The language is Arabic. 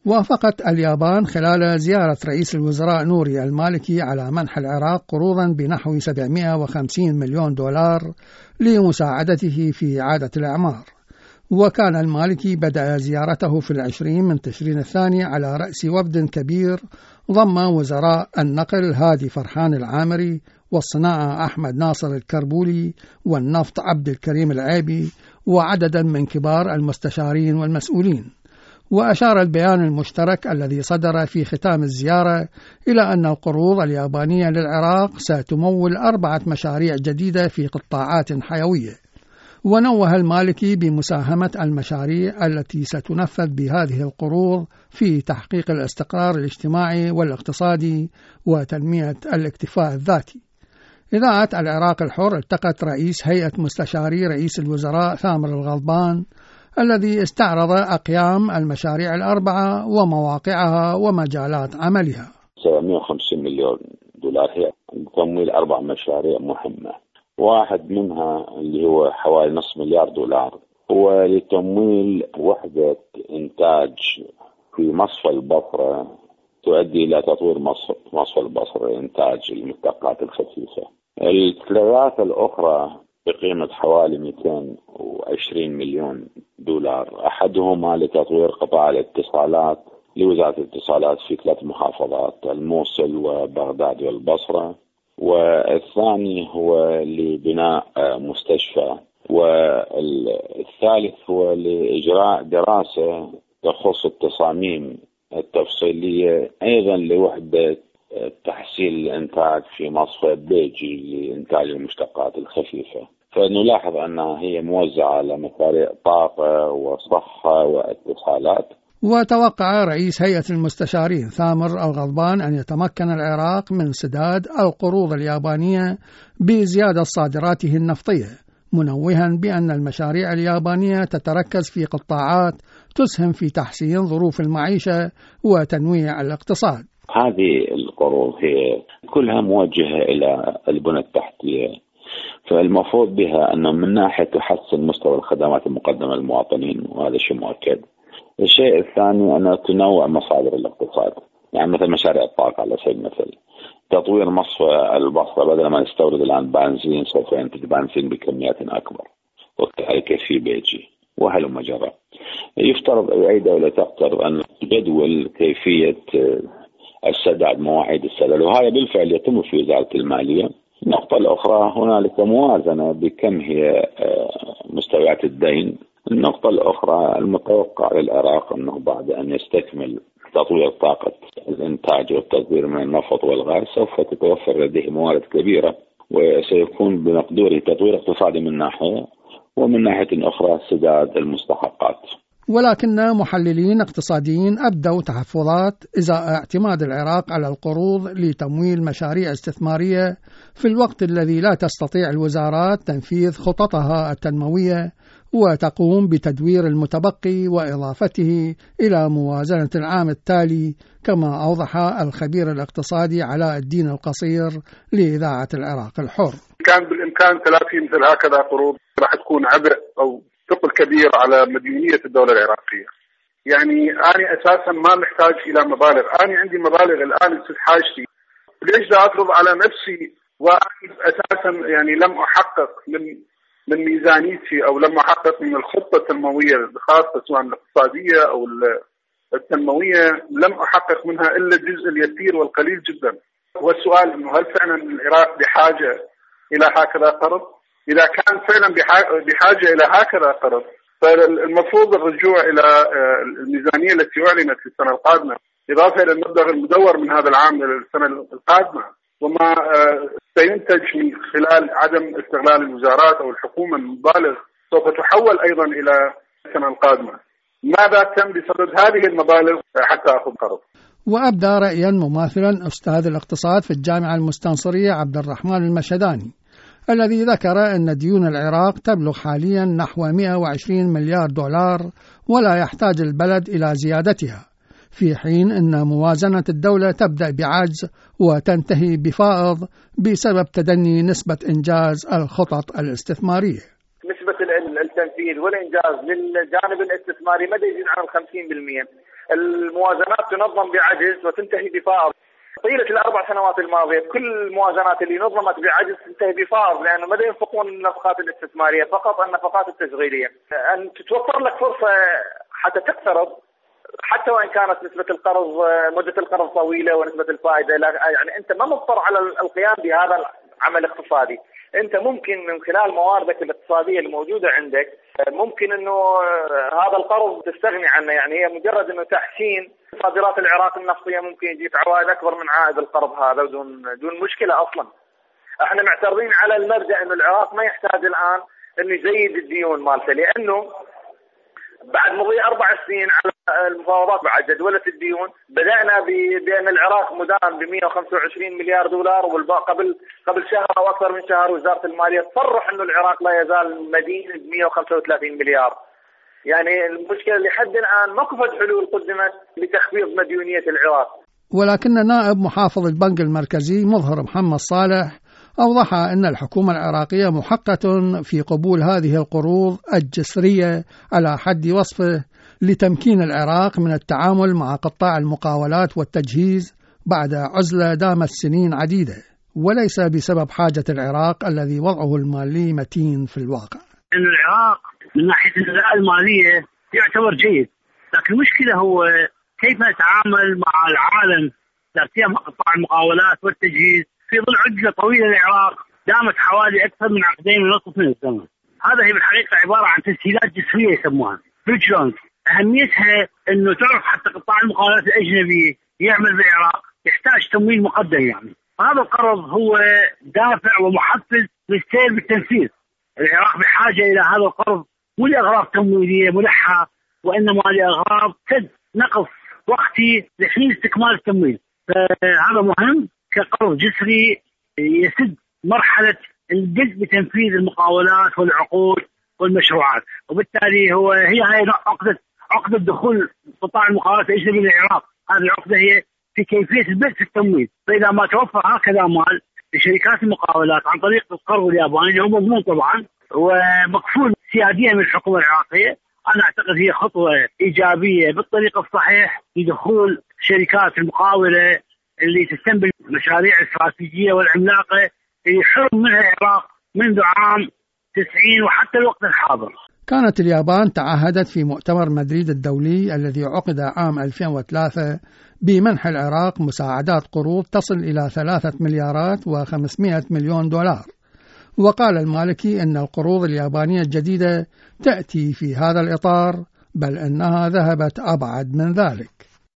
وافقت اليابان خلال زيارة رئيس الوزراء نوري المالكي على منح العراق قروضا بنحو 750 مليون دولار لمساعدته في إعادة الإعمار. وكان المالكي بدأ زيارته في 20 من تشرين الثاني على رأس وفد كبير ضم وزراء النقل هادي فرحان العامري، والصناعة أحمد ناصر الكربولي، والنفط عبد الكريم العيبي، وعددا من كبار المستشارين والمسؤولين. وأشار البيان المشترك الذي صدر في ختام الزيارة إلى أن القروض اليابانية للعراق ستمول 4 مشاريع جديدة في قطاعات حيوية. ونوه المالكي بمساهمة المشاريع التي ستنفذ بهذه القروض في تحقيق الاستقرار الاجتماعي والاقتصادي وتنمية الاكتفاء الذاتي. إذاعة العراق الحر التقت رئيس هيئة مستشاري رئيس الوزراء ثامر الغضبان الذي استعرض أقيام المشاريع ال4 ومواقعها ومجالات عملها. 750 مليون دولار هي تمويل 4 مشاريع مهمة. واحد منها اللي هو حوالي نصف مليار دولار هو لتمويل وحدة إنتاج في مصفى البصرة تؤدي إلى تطوير مصفى البصرة لإنتاج المشتقات الخفيفة. الثلاث الأخرى بقيمة حوالي 220 مليون دولار. أحدهما لتطوير قطاع الاتصالات لوزارة الاتصالات في 3 محافظات، الموصل وبغداد والبصرة، والثاني هو لبناء مستشفى، والثالث هو لإجراء دراسة تخص التصاميم التفصيلية أيضا لوحدة تحسين الإنتاج في مصفى بيجي لإنتاج المشتقات الخفيفة. فنلاحظ أنها هي موزعة على مشاريع طاقة وصحة واتصالات. وتوقع رئيس هيئة المستشارين ثامر الغضبان أن يتمكن العراق من سداد القروض اليابانية بزيادة صادراته النفطية، منوها بأن المشاريع اليابانية تتركز في قطاعات تسهم في تحسين ظروف المعيشة وتنويع الاقتصاد. هذه القروض هي كلها موجهة إلى البنى التحتية، فالمفروض بها أنه من ناحية تحسن مستوى الخدمات المقدمة للمواطنين، وهذا شيء مؤكد. الشيء الثاني أن تنوع مصادر الاقتصاد، يعني مثل مشاريع الطاقة على سبيل المثل، تطوير مصفى البصرة بدل ما نستورد الآن بنزين سوف ينتج بنزين بكميات أكبر، وكذلك في بيجي وهلم جرى. يفترض أي دولة تقترض أن جدول كيفية السداد، مواعيد السداد، وهذا بالفعل يتم في وزارة المالية. النقطة الأخرى هنالك موازنة بكم هي مستويات الدين. النقطة الأخرى المتوقع للعراق أنه بعد أن يستكمل تطوير طاقة الإنتاج والتصدير من النفط والغاز سوف تتوفر لديه موارد كبيرة، وسيكون بمقدوره تطوير اقتصادي من ناحية، ومن ناحية أخرى سداد المستحقات. ولكن محللين اقتصاديين أبدوا تحفظات إزاء اعتماد العراق على القروض لتمويل مشاريع استثمارية في الوقت الذي لا تستطيع الوزارات تنفيذ خططها التنموية وتقوم بتدوير المتبقي وإضافته إلى موازنة العام التالي، كما أوضح الخبير الاقتصادي علاء الدين القصير لإذاعة العراق الحر. كان بالإمكان تلافي مثل هكذا قروض راح تكون عبء أو ثقل كبير على مديونية الدولة العراقية. يعني أنا أساسا ما محتاج إلى مبالغ، أنا عندي مبالغ الآن تسد حاجتي، ليش لا أفرض على نفسي وأنا أساسا يعني لم أحقق من ميزانيتي أو لم أحقق من الخطة التنموية الخاصة سواء الاقتصادية أو التنموية، لم أحقق منها إلا الجزء اليسير والقليل جدا. والسؤال إنه هل فعلا العراق بحاجة إلى هكذا قرض؟ إذا كان فعلا بحاجة إلى هكذا قرض، فالمفروض الرجوع إلى الميزانية التي أعلنت في السنة القادمة، إضافة إلى المبلغ المدور من هذا العام للسنة القادمة، وما سينتج من خلال عدم استغلال الوزارات أو الحكومة المبالغ سوف تحول أيضا إلى السنة القادمة. ماذا تم بسبب هذه المبالغ حتى أخذ قرض؟ وأبدى رأيا مماثلا أستاذ الاقتصاد في الجامعة المستنصرية عبد الرحمن المشهداني، الذي ذكر أن ديون العراق تبلغ حاليا نحو 120 مليار دولار ولا يحتاج البلد إلى زيادتها، في حين أن موازنة الدولة تبدأ بعجز وتنتهي بفائض بسبب تدني نسبة إنجاز الخطط الاستثمارية. نسبة التنفيذ والإنجاز للجانب الاستثماري مدى يزيد عن 50%، الموازنات تنظم بعجز وتنتهي بفائض. طيلة ال4 سنوات الماضية كل الموازنات اللي نظمت بعجز تنتهي بفائض، لأنه ما ينفقون النفقات الاستثمارية فقط النفقات التشغيلية. أن تتوفر لك فرصة حتى تقترض، حتى وإن كانت نسبة القرض مدة القرض طويلة ونسبة الفائدة يعني أنت ما مضطر على القيام بهذا العمل الاقتصادي. أنت ممكن من خلال مواردك الاقتصادية الموجودة عندك ممكن أنه هذا القرض تستغني عنه. يعني هي مجرد أنه تحسين صادرات العراق النفطية ممكن يجيك عوائد أكبر من عائد القرض هذا دون مشكلة. أصلا احنا معترضين على المبدأ أنه العراق ما يحتاج الآن أنه يزيد الديون مالته، لأنه بعد مضي 4 سنين على المفاوضات مع جدولة الديون بدأنا بأن العراق مدان ب$125 مليار، والباقي قبل شهر أو أكثر من شهر وزارة المالية تصرح أنه العراق لا يزال مدين ب$135 مليار. يعني المشكلة لحد الآن ما كفت حلول قدمت لتخفيض مديونية العراق. ولكن نائب محافظ البنك المركزي مظهر محمد صالح أوضح أن الحكومة العراقية محقة في قبول هذه القروض الجسرية على حد وصفه لتمكين العراق من التعامل مع قطاع المقاولات والتجهيز بعد عزلة دامت سنين عديدة، وليس بسبب حاجة العراق الذي وضعه المالي متين في الواقع. أن العراق من ناحية الأداء المالية يعتبر جيد، لكن المشكلة هو كيف نتعامل مع العالم لا سيما قطاع المقاولات والتجهيز في ظل عجلة طويلة للعراق دامت حوالي أكثر من 2.5 عقدين من الزمن. هذا هي بالحقيقة عبارة عن تسهيلات جسرية يسموها بريدج لونز. أهميتها إنه تعرف حتى قطاع المقاولات الأجنبي يعمل بالعراق يحتاج تمويل مقدم. يعني هذا القرض هو دافع ومحفز للسير بالتنفيذ. العراق بحاجة إلى هذا القرض مو لأغراض تمويلية ملحة، وإنما لأغراض سد نقص وقتي لحين استكمال التمويل. فهذا مهم كقرض جسري يسد مرحلة الجد بتنفيذ المقاولات والعقود والمشروعات، وبالتالي هي عقدة دخول قطاع المقاولات الأجنبي للعراق. هذه العقدة هي في كيفية البدء في التمويل. فإذا ما توفر هكذا مال لشركات المقاولات عن طريق القرض الياباني اللي هو مضمون طبعا ومكفول سياديا من الحكومة العراقية، أنا أعتقد هي خطوة إيجابية بالطريق الصحيح لدخول شركات المقاولة اللي تستنبل مشاريع استراتيجية والعملاقة اللي حرم منها العراق منذ عام 90 وحتى الوقت الحاضر. كانت اليابان تعهدت في مؤتمر مدريد الدولي الذي عقد عام 2003 بمنح العراق مساعدات قروض تصل إلى 3,500 مليون دولار. وقال المالكي أن القروض اليابانية الجديدة تأتي في هذا الإطار، بل أنها ذهبت أبعد من ذلك.